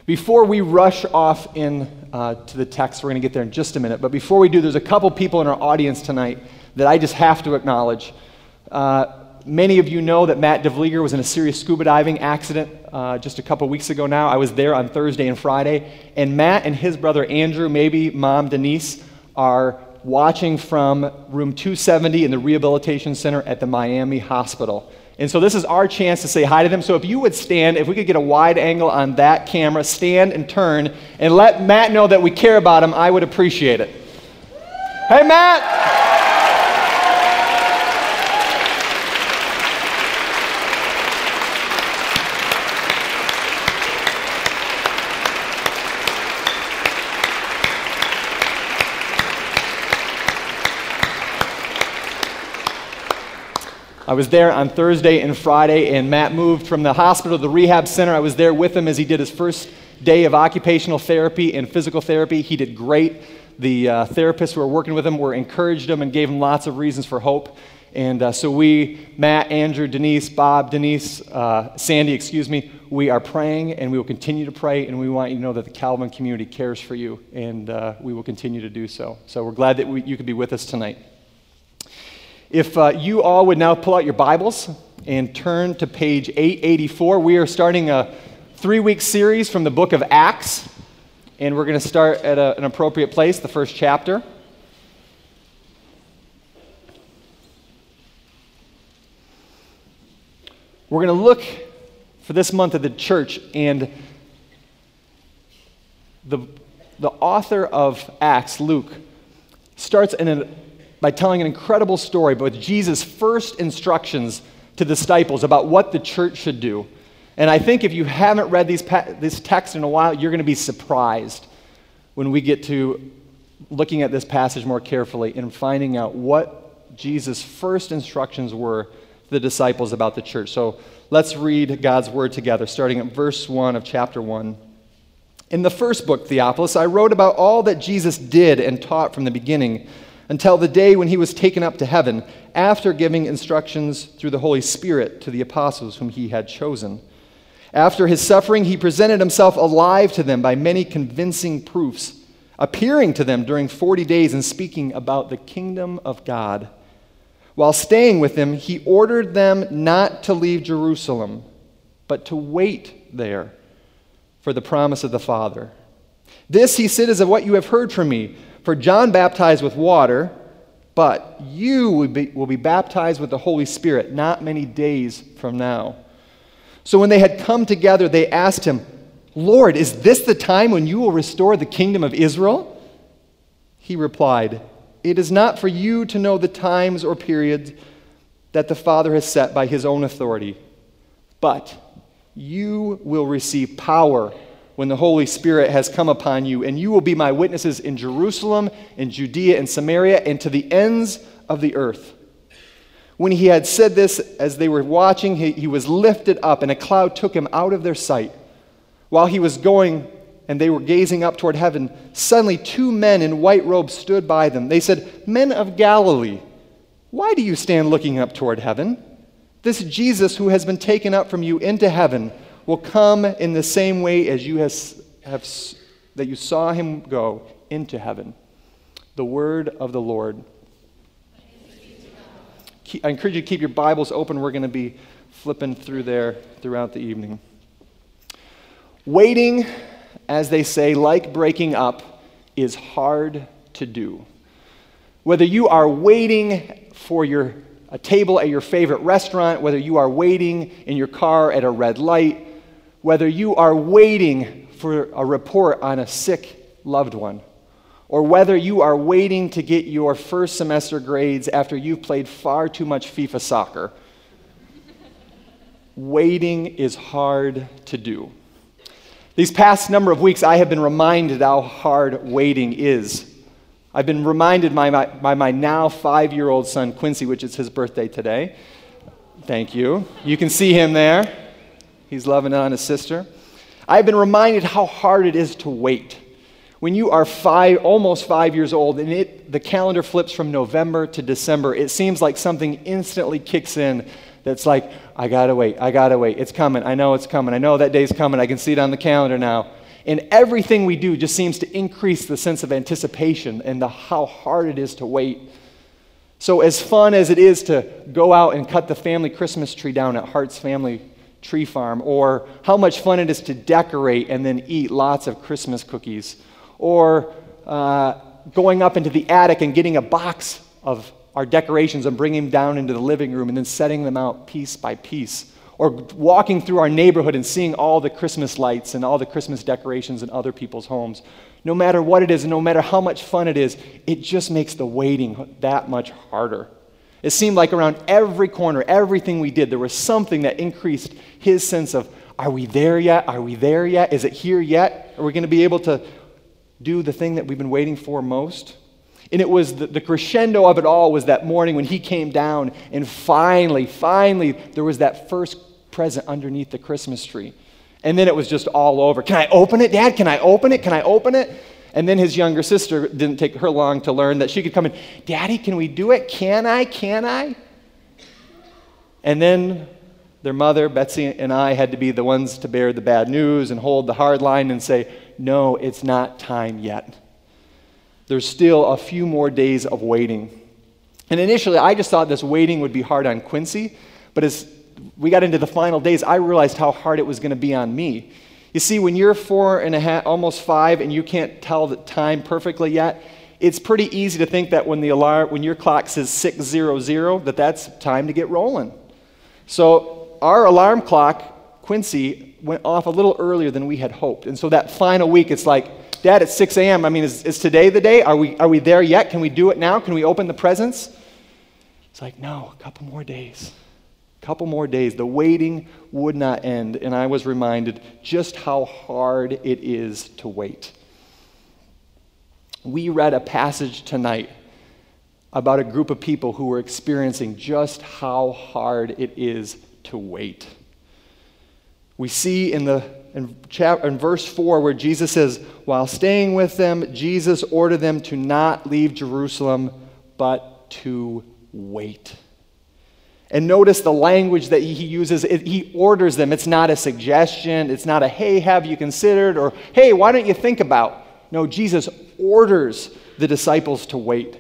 Before we rush off in to the text, we're going to get there in just a minute, but before we do, there's a couple people in our audience tonight that I just have to acknowledge. Many of you know that Matt DeVlieger was in a serious scuba diving accident just a couple weeks ago now. I was there on Thursday and Friday, and Matt and his brother Andrew, maybe mom Denise, are watching from room 270 in the rehabilitation center at the Miami Hospital. And so this is our chance to say hi to them. So if you would stand, if we could get a wide angle on that camera, stand and turn, and let Matt know that we care about him, I would appreciate it. Hey, Matt! I was there on Thursday and Friday, and Matt moved from the hospital to the rehab center. I was there with him as he did his first day of occupational therapy and physical therapy. He did great. The therapists who were working with him encouraged him and gave him lots of reasons for hope. And so we, Matt, Andrew, Denise, Bob, Sandy, we are praying, and we will continue to pray, and we want you to know that the Calvin community cares for you, and we will continue to do so. So we're glad that you could be with us tonight. If you all would now pull out your Bibles and turn to page 884, we are starting a 3-week series from the book of Acts, and we're going to start at an appropriate place, the first chapter. We're going to look for this month at the church, and the author of Acts, Luke, starts by telling an incredible story with Jesus' first instructions to the disciples about what the church should do. And I think if you haven't read this text in a while, you're going to be surprised when we get to looking at this passage more carefully and finding out what Jesus' first instructions were to the disciples about the church. So let's read God's word together, starting at verse 1 of chapter 1. In the first book, Theophilus, I wrote about all that Jesus did and taught from the beginning until the day when he was taken up to heaven, after giving instructions through the Holy Spirit to the apostles whom he had chosen. After his suffering, he presented himself alive to them by many convincing proofs, appearing to them during 40 days and speaking about the kingdom of God. While staying with them, he ordered them not to leave Jerusalem, but to wait there for the promise of the Father. This, he said, is of what you have heard from me. For John baptized with water, but you will be baptized with the Holy Spirit not many days from now. So when they had come together, they asked him, Lord, is this the time when you will restore the kingdom of Israel? He replied, it is not for you to know the times or periods that the Father has set by his own authority, but you will receive power when the Holy Spirit has come upon you, and you will be my witnesses in Jerusalem, in Judea, and Samaria, and to the ends of the earth. When he had said this, as they were watching, he was lifted up, and a cloud took him out of their sight. While he was going, and they were gazing up toward heaven, suddenly 2 men in white robes stood by them. They said, Men of Galilee, why do you stand looking up toward heaven? This Jesus who has been taken up from you into heaven will come in the same way as that you saw him go into heaven. The word of the Lord. I encourage you to keep your Bibles open. We're going to be flipping through there throughout the evening. Waiting, as they say, like breaking up, is hard to do. Whether you are waiting for a table at your favorite restaurant, whether you are waiting in your car at a red light, whether you are waiting for a report on a sick loved one, or whether you are waiting to get your first semester grades after you've played far too much FIFA soccer, waiting is hard to do. These past number of weeks, I have been reminded how hard waiting is. I've been reminded by my now 5-year-old son, Quincy, which is his birthday today. Thank you. You can see him there. He's loving on his sister. I've been reminded how hard it is to wait. When you are almost 5 years old and the calendar flips from November to December, it seems like something instantly kicks in that's like, I gotta wait, it's coming, I know it's coming, I know that day's coming, I can see it on the calendar now. And everything we do just seems to increase the sense of anticipation and how hard it is to wait. So as fun as it is to go out and cut the family Christmas tree down at Hart's Family Tree Farm, or how much fun it is to decorate and then eat lots of Christmas cookies, or going up into the attic and getting a box of our decorations and bringing them down into the living room and then setting them out piece by piece, or walking through our neighborhood and seeing all the Christmas lights and all the Christmas decorations in other people's homes. No matter what it is, and no matter how much fun it is, it just makes the waiting that much harder. It seemed like around every corner, everything we did, there was something that increased his sense of, are we there yet? Are we there yet? Is it here yet? Are we going to be able to do the thing that we've been waiting for most? And it was the crescendo of it all was that morning when he came down, and finally, there was that first present underneath the Christmas tree. And then it was just all over. Can I open it, Dad? Can I open it? Can I open it? And then his younger sister, didn't take her long to learn that she could come in, Daddy, can we do it? Can I? And then their mother, Betsy, and I had to be the ones to bear the bad news and hold the hard line and say, no, it's not time yet. There's still a few more days of waiting. And initially, I just thought this waiting would be hard on Quincy, but as we got into the final days, I realized how hard it was going to be on me. You see, when you're 4.5, almost 5, and you can't tell the time perfectly yet, it's pretty easy to think that when your clock says 6:00, that's time to get rolling. So our alarm clock, Quincy, went off a little earlier than we had hoped. And so that final week, it's like, Dad, it's 6 a.m. I mean, is today the day? Are we there yet? Can we do it now? Can we open the presents? It's like, no, a couple more days. Couple more days. The waiting would not end, and I was reminded just how hard it is to wait. We read a passage tonight about a group of people who were experiencing just how hard it is to wait. We see in verse 4 where Jesus says, while staying with them, Jesus ordered them to not leave Jerusalem, but to wait. And notice the language that he uses. He orders them. It's not a suggestion. It's not a, hey, have you considered? Or, hey, why don't you think about? No, Jesus orders the disciples to wait.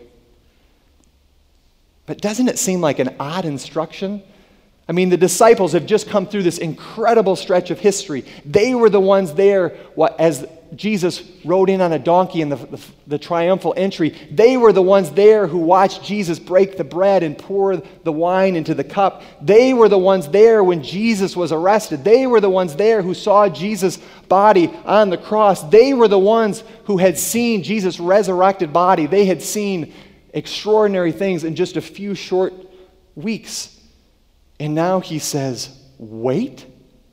But doesn't it seem like an odd instruction? I mean, the disciples have just come through this incredible stretch of history. They were the ones there as Jesus rode in on a donkey in the triumphal entry. They were the ones there who watched Jesus break the bread and pour the wine into the cup. They were the ones there when Jesus was arrested. They were the ones there who saw Jesus' body on the cross. They were the ones who had seen Jesus' resurrected body. They had seen extraordinary things in just a few short weeks. And now he says, wait?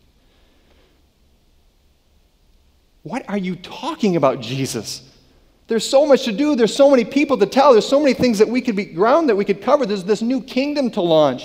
What are you talking about, Jesus? There's so much to do. There's so many people to tell. There's so many things that we could cover. There's this new kingdom to launch.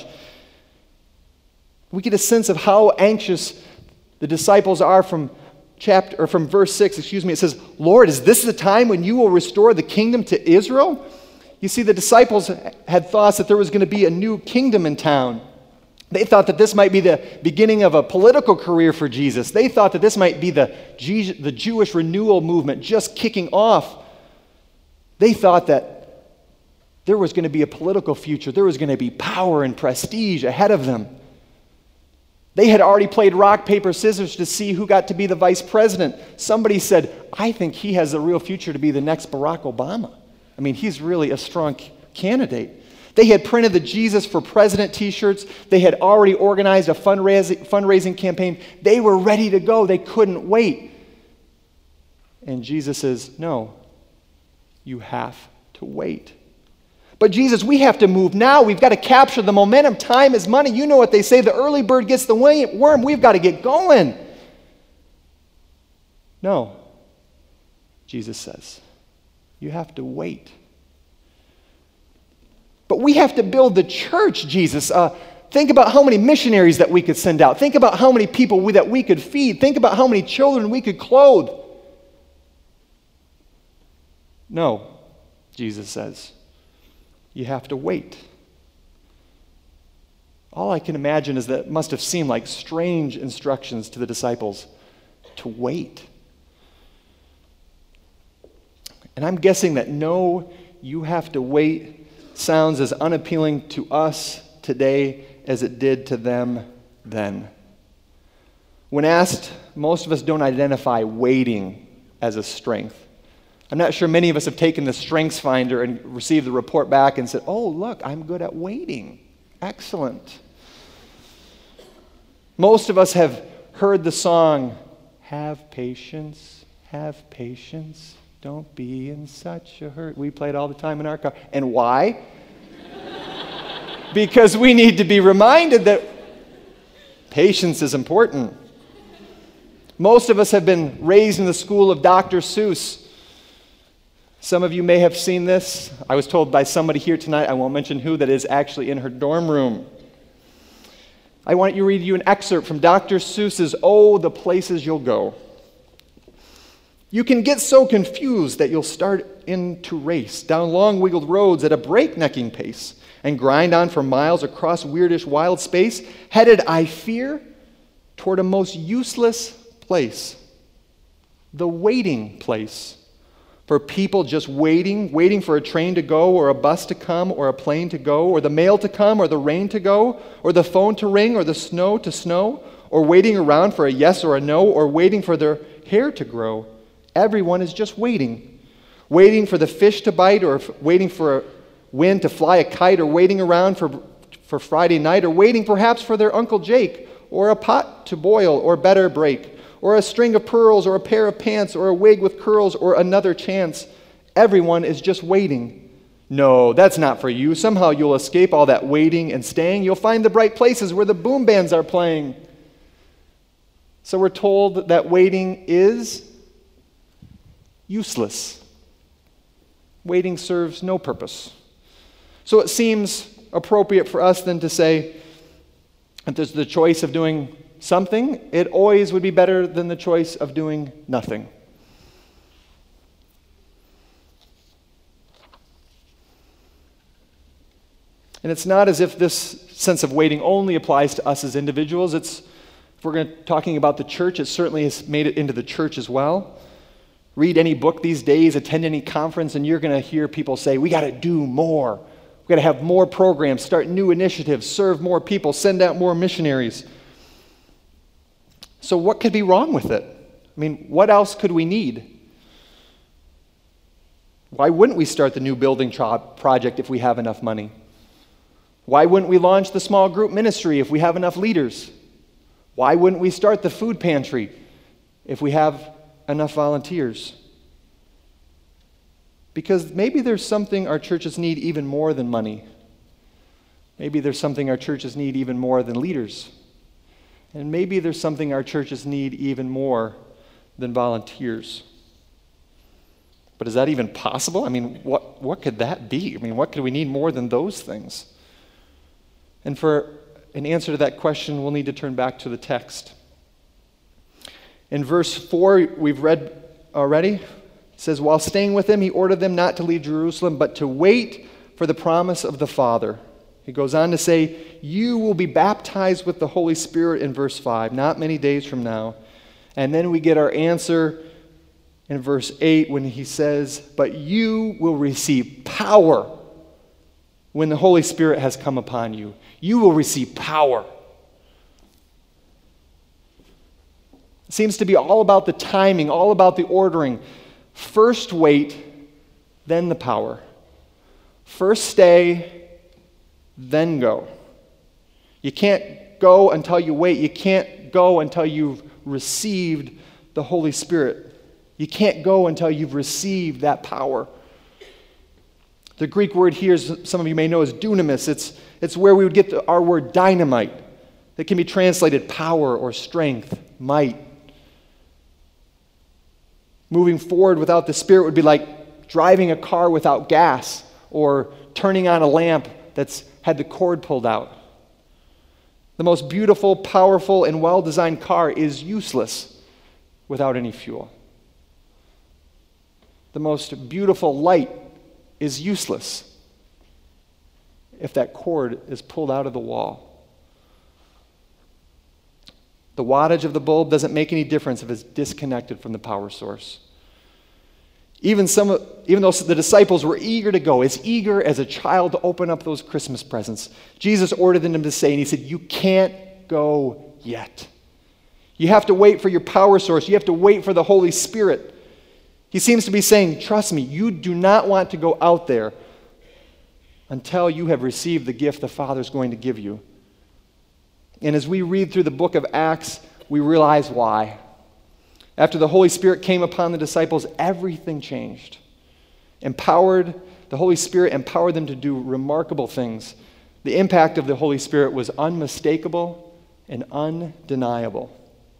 We get a sense of how anxious the disciples are from verse 6, It says, Lord, is this the time when you will restore the kingdom to Israel? You see, the disciples had thoughts that there was going to be a new kingdom in town. They thought that this might be the beginning of a political career for Jesus. They thought that this might be the Jewish renewal movement just kicking off. They thought that there was going to be a political future. There was going to be power and prestige ahead of them. They had already played rock, paper, scissors to see who got to be the vice president. Somebody said, I think he has a real future to be the next Barack Obama. I mean, he's really a strong candidate. They had printed the Jesus for President t-shirts. They had already organized a fundraising campaign. They were ready to go. They couldn't wait. And Jesus says, no, you have to wait. But Jesus, we have to move now. We've got to capture the momentum. Time is money. You know what they say, the early bird gets the worm. We've got to get going. No, Jesus says, you have to wait. But we have to build the church, Jesus. Think about how many missionaries that we could send out. Think about how many people that we could feed. Think about how many children we could clothe. No, Jesus says, you have to wait. All I can imagine is that it must have seemed like strange instructions to the disciples to wait. And I'm guessing that no, you have to wait sounds as unappealing to us today as it did to them then. When asked, most of us don't identify waiting as a strength. I'm not sure many of us have taken the Strengths Finder and received the report back and said, oh, look, I'm good at waiting. Excellent. Most of us have heard the song, have patience, don't be in such a hurry. We play it all the time in our car. And why? Because we need to be reminded that patience is important. Most of us have been raised in the school of Dr. Seuss. Some of you may have seen this. I was told by somebody here tonight, I won't mention who, that is actually in her dorm room. I want to read you an excerpt from Dr. Seuss's Oh, the Places You'll Go. You can get so confused that you'll start in to race down long wiggled roads at a breaknecking pace and grind on for miles across weirdish wild space, headed, I fear, toward a most useless place. The waiting place. For people just waiting for a train to go, or a bus to come, or a plane to go, or the mail to come, or the rain to go, or the phone to ring, or the snow to snow, or waiting around for a yes or a no, or waiting for their hair to grow. Everyone is just waiting. Waiting for the fish to bite, or waiting for a wind to fly a kite, or waiting around for Friday night, or waiting perhaps for their Uncle Jake, or a pot to boil, or better break, or a string of pearls, or a pair of pants, or a wig with curls, or another chance. Everyone is just waiting. No, that's not for you. Somehow you'll escape all that waiting and staying. You'll find the bright places where the boom bands are playing. So we're told that waiting is useless. Waiting serves no purpose. So it seems appropriate for us then to say, if there's the choice of doing something, it always would be better than the choice of doing nothing. And it's not as if this sense of waiting only applies to us as individuals. If we're talking about the church, it certainly has made it into the church as well. Read any book these days, attend any conference, and you're going to hear people say, we got to do more. We got to have more programs, start new initiatives, serve more people, send out more missionaries. So what could be wrong with it? I mean, what else could we need? Why wouldn't we start the new building project if we have enough money? Why wouldn't we launch the small group ministry if we have enough leaders? Why wouldn't we start the food pantry if we have enough volunteers? Because maybe there's something our churches need even more than money. Maybe there's something our churches need even more than leaders. And maybe there's something our churches need even more than volunteers. But is that even possible? I mean, what could that be? I mean, what could we need more than those things? And for an answer to that question, we'll need to turn back to the text. In verse 4, we've read already, it says, while staying with them, he ordered them not to leave Jerusalem, but to wait for the promise of the Father. He goes on to say, you will be baptized with the Holy Spirit in verse 5, not many days from now. And then we get our answer in verse 8 when he says, but you will receive power when the Holy Spirit has come upon you. You will receive power. It seems to be all about the timing, all about the ordering. First wait, then the power. First stay, then go. You can't go until you wait. You can't go until you've received the Holy Spirit. You can't go until you've received that power. The Greek word here, as some of you may know, is dunamis. It's where we would get our word dynamite. That can be translated power or strength, might. Moving forward without the Spirit would be like driving a car without gas or turning on a lamp that's had the cord pulled out. The most beautiful, powerful, and well-designed car is useless without any fuel. The most beautiful light is useless if that cord is pulled out of the wall. The wattage of the bulb doesn't make any difference if it's disconnected from the power source. Even though the disciples were eager to go, as eager as a child to open up those Christmas presents, Jesus ordered them to stay, and he said, you can't go yet. You have to wait for your power source. You have to wait for the Holy Spirit. He seems to be saying, trust me, you do not want to go out there until you have received the gift the Father's going to give you. And as we read through the book of Acts, we realize why. After the Holy Spirit came upon the disciples, everything changed. The Holy Spirit empowered them to do remarkable things. The impact of the Holy Spirit was unmistakable and undeniable.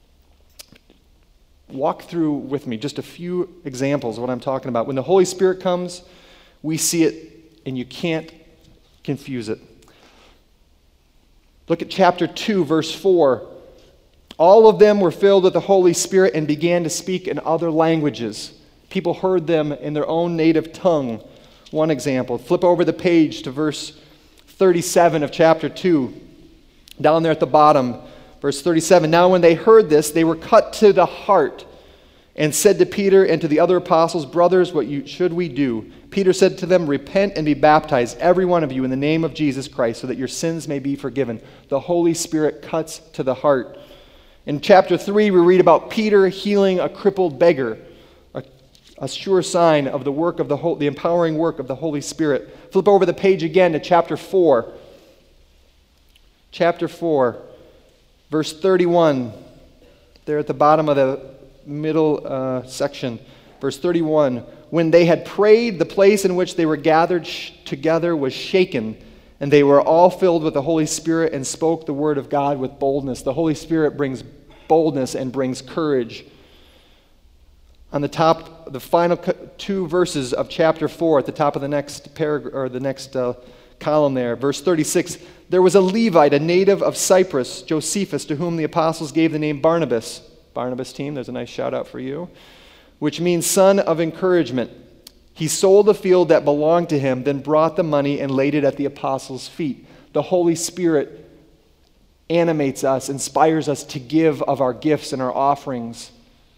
Walk through with me just a few examples of what I'm talking about. When the Holy Spirit comes, we see it, and you can't confuse it. Look at chapter 2, verse 4. All of them were filled with the Holy Spirit and began to speak in other languages. People heard them in their own native tongue. One example. Flip over the page to verse 37 of chapter 2. Down there at the bottom, verse 37. Now when they heard this, they were cut to the heart and said to Peter and to the other apostles, brothers, what should we do? Peter said to them, repent and be baptized, every one of you, in the name of Jesus Christ, so that your sins may be forgiven. The Holy Spirit cuts to the heart. In chapter 3, we read about Peter healing a crippled beggar, a sure sign of the empowering work of the Holy Spirit. Flip over the page again to chapter 4. Chapter 4, verse 31, there at the bottom of the middle section. Verse 31, when they had prayed, the place in which they were gathered together was shaken, and they were all filled with the Holy Spirit and spoke the word of God with boldness. The Holy Spirit brings boldness and brings courage. On the top, the final two verses of chapter 4, at the top of the next paragraph or the next column there, verse 36, there was a Levite, a native of Cyprus, Josephus, to whom the apostles gave the name Barnabas. Barnabas team, there's a nice shout out for you, which means son of encouragement. He sold a field that belonged to him, then brought the money and laid it at the apostles' feet. The Holy Spirit animates us, inspires us to give of our gifts and our offerings.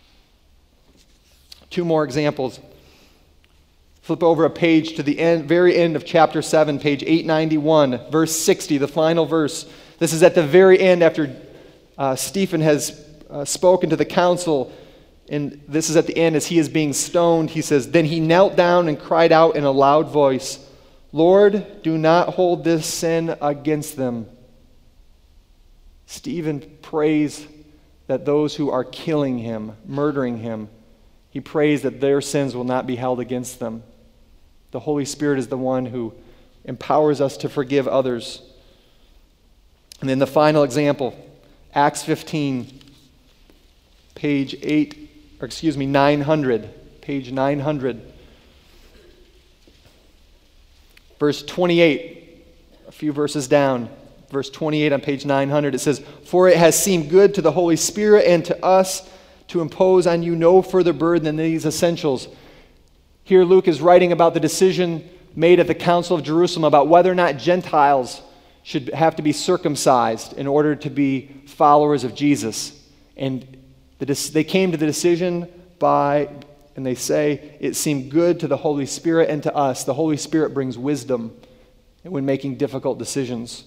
Two more examples. Flip over a page to the very end of chapter 7, page 891, verse 60, the final verse. This is at the very end after Stephen has spoken to the council, and this is at the end as he is being stoned. He says, then he knelt down and cried out in a loud voice, Lord, do not hold this sin against them. Stephen prays that those who are killing him, murdering him, he prays that their sins will not be held against them. The Holy Spirit is the one who empowers us to forgive others. And then the final example, Acts 15, page 900, page 900. Verse 28, a few verses down, verse 28 on page 900, it says, for it has seemed good to the Holy Spirit and to us to impose on you no further burden than these essentials. Here Luke is writing about the decision made at the Council of Jerusalem about whether or not Gentiles should have to be circumcised in order to be followers of Jesus. And they came to the decision and they say, it seemed good to the Holy Spirit and to us. The Holy Spirit brings wisdom when making difficult decisions.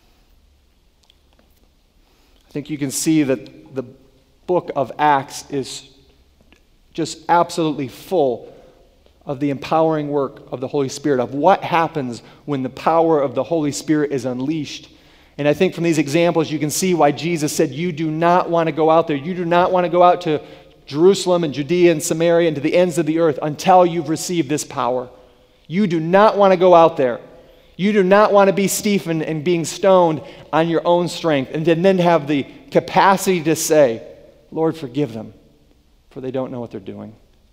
I think you can see that the book of Acts is just absolutely full of the empowering work of the Holy Spirit, of what happens when the power of the Holy Spirit is unleashed. And I think from these examples you can see why Jesus said, you do not want to go out there. You do not want to go out to Jerusalem and Judea and Samaria and to the ends of the earth until you've received this power. You do not want to go out there. You do not want to be Stephen and being stoned on your own strength and then have the capacity to say, Lord, forgive them, for they don't know what they're doing.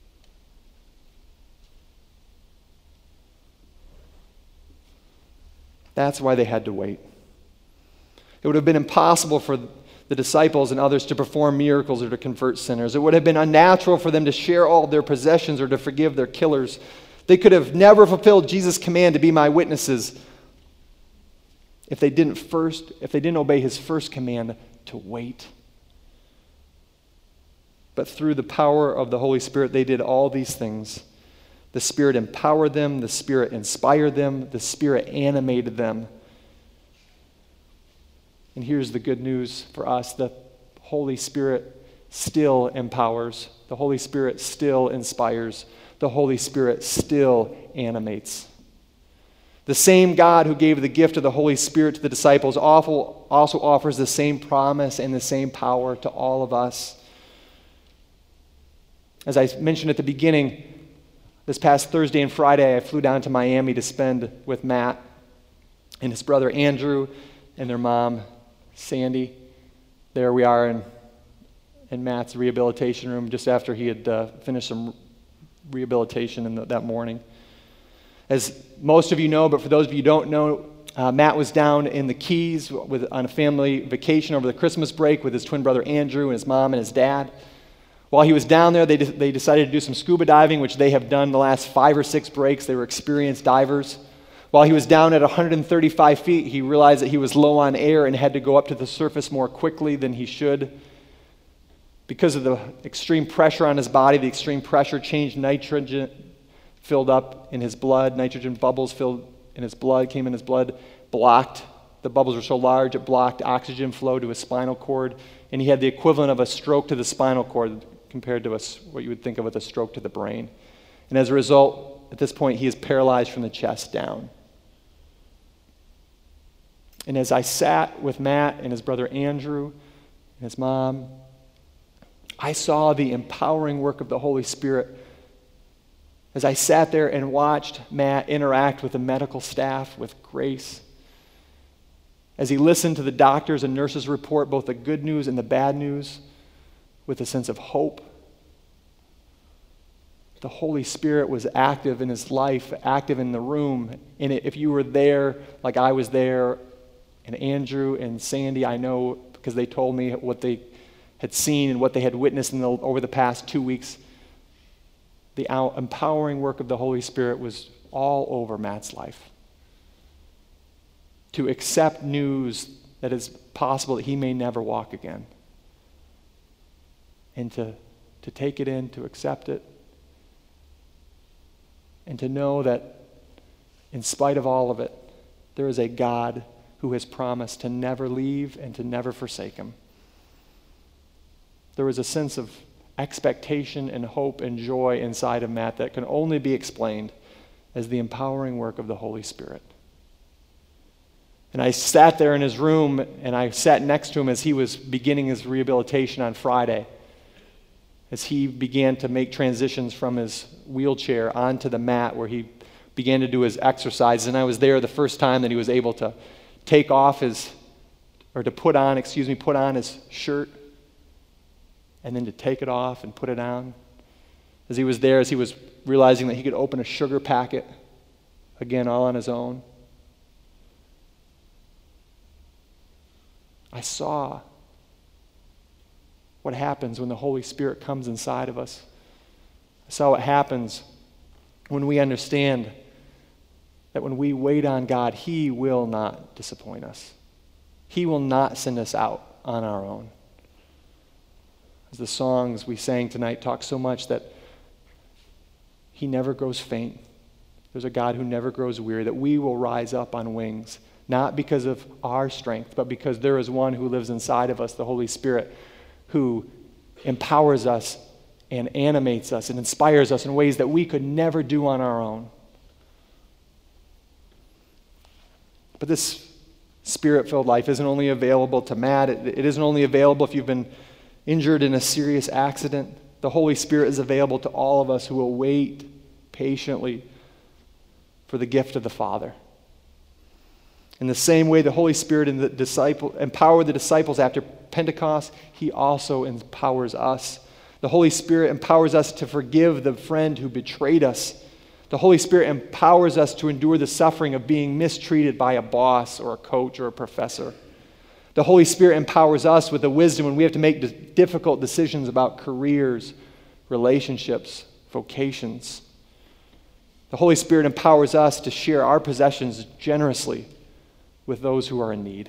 That's why they had to wait. It would have been impossible for the disciples and others to perform miracles or to convert sinners. It would have been unnatural for them to share all their possessions or to forgive their killers. They could have never fulfilled Jesus' command to be my witnesses if they didn't obey his first command to wait. But through the power of the Holy Spirit, they did all these things. The Spirit empowered them. The Spirit inspired them. The Spirit animated them. And here's the good news for us. The Holy Spirit still empowers. The Holy Spirit still inspires. The Holy Spirit still animates. The same God who gave the gift of the Holy Spirit to the disciples also offers the same promise and the same power to all of us. As I mentioned at the beginning, this past Thursday and Friday, I flew down to Miami to spend with Matt and his brother Andrew and their mom, Sandy. There we are in Matt's rehabilitation room just after he had finished some rehabilitation that morning. As most of you know, but for those of you who don't know, Matt was down in the Keys on a family vacation over the Christmas break with his twin brother Andrew and his mom and his dad. While he was down there, they decided to do some scuba diving, which they have done the last 5 or 6 breaks. They were experienced divers. While he was down at 135 feet, he realized that he was low on air and had to go up to the surface more quickly than he should. Because of the extreme pressure on his body, the extreme pressure changed nitrogen filled up in his blood. Nitrogen bubbles filled in his blood, came in his blood, blocked. The bubbles were so large, it blocked oxygen flow to his spinal cord. And he had the equivalent of a stroke to the spinal cord compared to what you would think of as a stroke to the brain. And as a result, at this point, he is paralyzed from the chest down. And as I sat with Matt and his brother Andrew and his mom, I saw the empowering work of the Holy Spirit as I sat there and watched Matt interact with the medical staff with grace. As he listened to the doctors and nurses report both the good news and the bad news with a sense of hope. The Holy Spirit was active in his life, active in the room. And if you were there, like I was there, and Andrew and Sandy, I know because they told me what they had seen and what they had witnessed over the past 2 weeks. The empowering work of the Holy Spirit was all over Matt's life. To accept news that it's possible that he may never walk again. And to take it in, to accept it. And to know that in spite of all of it, there is a God who has promised to never leave and to never forsake him. There was a sense of expectation and hope and joy inside of Matt that can only be explained as the empowering work of the Holy Spirit. And I sat there in his room and I sat next to him as he was beginning his rehabilitation on Friday, as he began to make transitions from his wheelchair onto the mat where he began to do his exercises. And I was there the first time that he was able to put on his shirt, and then to take it off and put it on. As he was there, as he was realizing that he could open a sugar packet, again, all on his own. I saw what happens when the Holy Spirit comes inside of us. I saw what happens when we understand that when we wait on God, He will not disappoint us. He will not send us out on our own. As the songs we sang tonight talk so much that He never grows faint. There's a God who never grows weary, that we will rise up on wings, not because of our strength, but because there is one who lives inside of us, the Holy Spirit, who empowers us and animates us and inspires us in ways that we could never do on our own. But this Spirit-filled life isn't only available to Matt. It isn't only available if you've been injured in a serious accident. The Holy Spirit is available to all of us who will wait patiently for the gift of the Father. In the same way the Holy Spirit empowered the disciples after Pentecost, He also empowers us. The Holy Spirit empowers us to forgive the friend who betrayed us. The Holy Spirit empowers us to endure the suffering of being mistreated by a boss or a coach or a professor. The Holy Spirit empowers us with the wisdom when we have to make difficult decisions about careers, relationships, vocations. The Holy Spirit empowers us to share our possessions generously with those who are in need.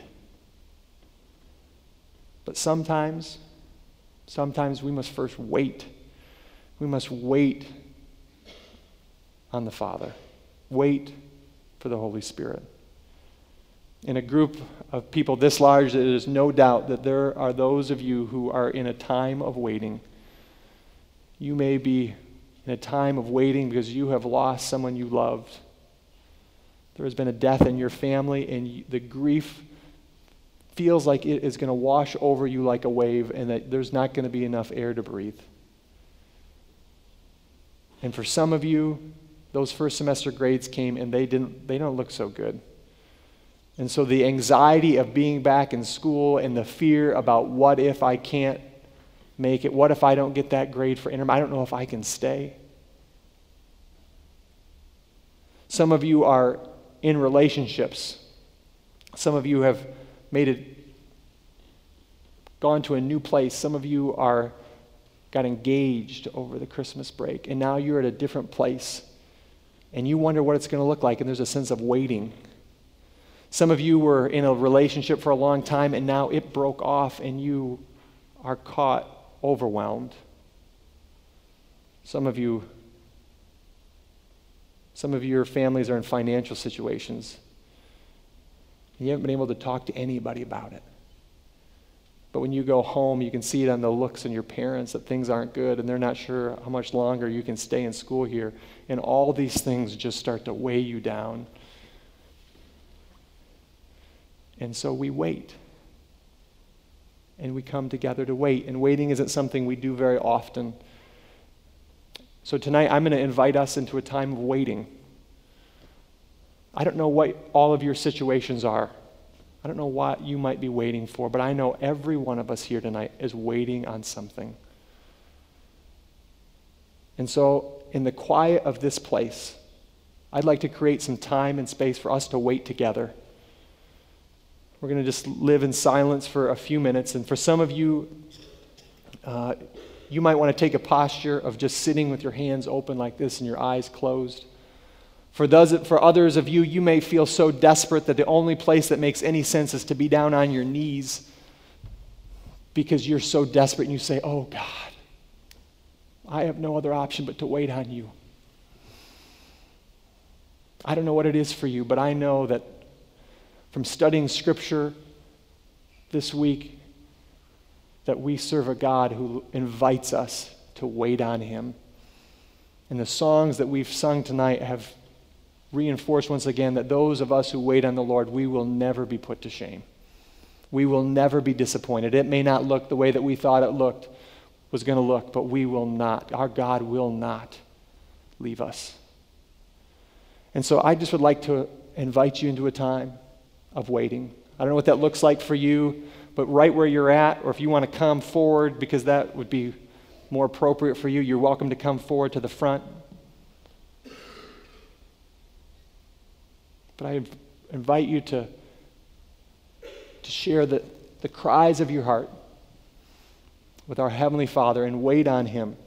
But sometimes we must first wait. We must wait on the Father. Wait for the Holy Spirit. In a group of people this large, there is no doubt that there are those of you who are in a time of waiting. You may be in a time of waiting because you have lost someone you loved. There has been a death in your family, and the grief feels like it is going to wash over you like a wave, and that there's not going to be enough air to breathe. And for some of you, those first semester grades came and they don't look so good. And so the anxiety of being back in school and the fear about what if I can't make it, what if I don't get that grade for interim, I don't know if I can stay. Some of you are in relationships. Some of you have gone to a new place. Some of you got engaged over the Christmas break, and now you're at a different place, and you wonder what it's going to look like, and there's a sense of waiting. Some of you were in a relationship for a long time, and now it broke off, and you are caught overwhelmed. Some of your families are in financial situations. You haven't been able to talk to anybody about it. But when you go home, you can see it on the looks in your parents that things aren't good, and they're not sure how much longer you can stay in school here. And all these things just start to weigh you down. And so we wait. And we come together to wait. And waiting isn't something we do very often. So tonight I'm going to invite us into a time of waiting. I don't know what all of your situations are. I don't know what you might be waiting for, but I know every one of us here tonight is waiting on something. And so in the quiet of this place, I'd like to create some time and space for us to wait together. We're going to just live in silence for a few minutes. And for some of you, you might want to take a posture of just sitting with your hands open like this and your eyes closed. For others of you, you may feel so desperate that the only place that makes any sense is to be down on your knees because you're so desperate and you say, "Oh God, I have no other option but to wait on you." I don't know what it is for you, but I know that from studying Scripture this week that we serve a God who invites us to wait on Him. And the songs that we've sung tonight have reinforced once again that those of us who wait on the Lord, we will never be put to shame. We will never be disappointed. It may not look the way that we thought it was going to look, but we will not. Our God will not leave us. And so I just would like to invite you into a time of waiting. I don't know what that looks like for you, but right where you're at, or if you want to come forward because that would be more appropriate for you, you're welcome to come forward to the front. But I invite you to share the cries of your heart with our Heavenly Father and wait on Him